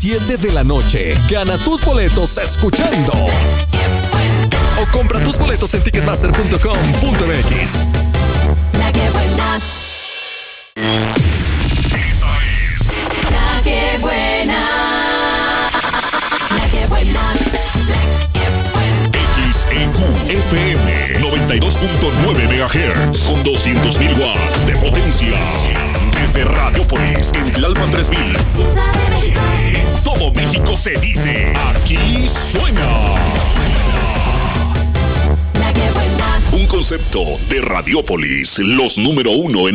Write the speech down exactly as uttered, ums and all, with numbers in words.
siete de la noche. Gana tus boletos escuchando. O compra tus boletos en ticketmaster punto com punto m x. La que buena. Esta es La que buena. La que buena. X E Q F M noventa y dos punto nueve megahertz con doscientos mil watts de potencia. Desde Radiopolis en Tlalpan tres mil. En todo México se dice, aquí suena. La que buena. Un concepto de Radiopolis, los número uno en